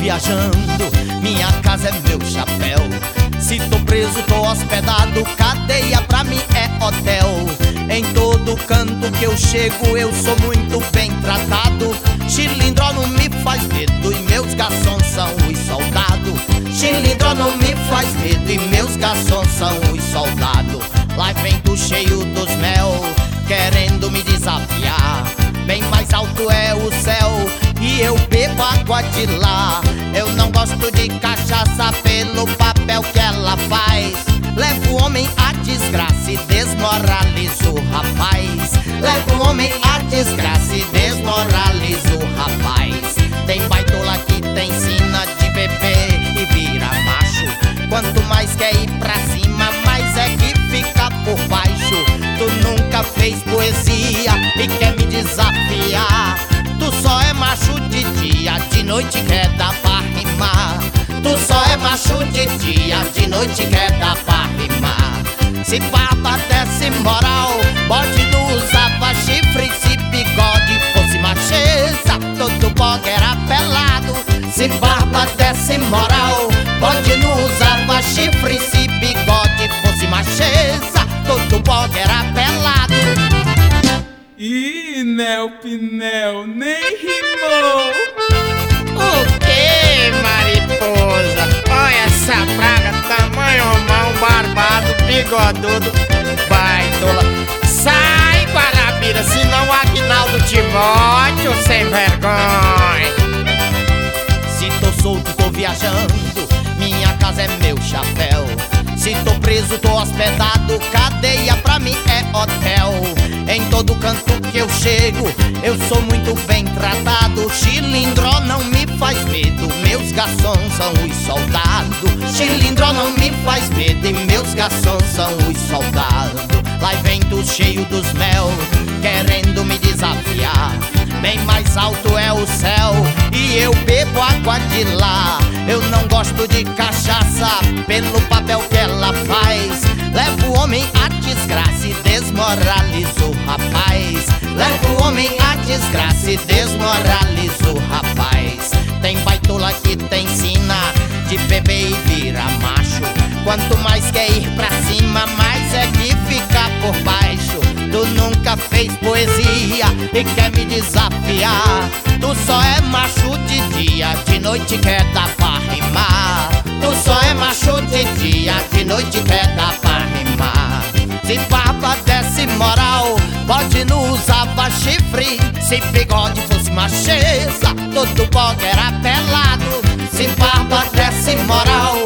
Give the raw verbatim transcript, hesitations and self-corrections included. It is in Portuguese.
viajando, minha casa é meu chapéu. Se tô preso, tô hospedado, cadeia pra mim é hotel. Em todo canto que eu chego, eu sou muito bem tratado. Chilindró não me faz medo e meus garçons são os soldados. Chilindró não me faz medo e meus garçons são os soldados. Lá vem do cheio dos mel, querendo me desafiar. Bem mais alto é o céu e eu bebo água de lá. Eu não gosto de cachaça pelo papel que ela faz. Leva o homem à desgraça e desmoraliza o rapaz. Leva o homem à desgraça e desmoraliza o rapaz. Tem baitola que te ensina de beber e vira macho. Quanto mais quer ir pra cima, mais é que fica por baixo. Tu nunca fez poesia e quer me desafiar. Tu só é macho de dia, de noite quer dar pra rimar. Tu só é macho de dia, de noite quer dar pra rimar. Se barba desse moral, bode não usava chifre. Se bigode fosse macheza, todo bode era pelado. Se barba desse moral, bode não usava chifre. Se bigode fosse macheza, todo bode era pelado. Ih, Nel Pinel, nem rimou. O que, mariposa? Olha essa praga, tamanho mão, barbado, bigodudo, baitola. Sai, Guarabira, senão o Aguinaldo Timóteo sem vergonha. Se tô solto, tô viajando, minha casa é meu chapéu. Se tô preso, tô hospedado, cadeia pra mim é hotel. Em todo canto que eu chego, eu sou muito bem tratado. Chilindró não me faz medo, meus garçons são os soldados. Chilindró não me faz medo e meus garçons são os soldados. Lá vem tu cheio dos mel, querendo me desafiar. Bem mais alto é o céu e eu bebo água de lá. Eu não gosto de cachaça pelo papel que ela faz. Leva o homem à desgraça e desmoraliza o rapaz. Leva o homem à desgraça e desmoraliza o rapaz. Tem baitola que te ensina de beber e vira macho. Quanto mais quer ir pra cima, mais é que fica por baixo. Tu nunca fez poesia e quer me desafiar. Tu só é macho de dia, de noite quer dar pra rimar. Tu só é macho de dia, de noite quer dar pra rimar. Se barba desse moral, bode não usava chifre. Se bigode fosse macheza, todo bode era pelado. Se barba desse moral,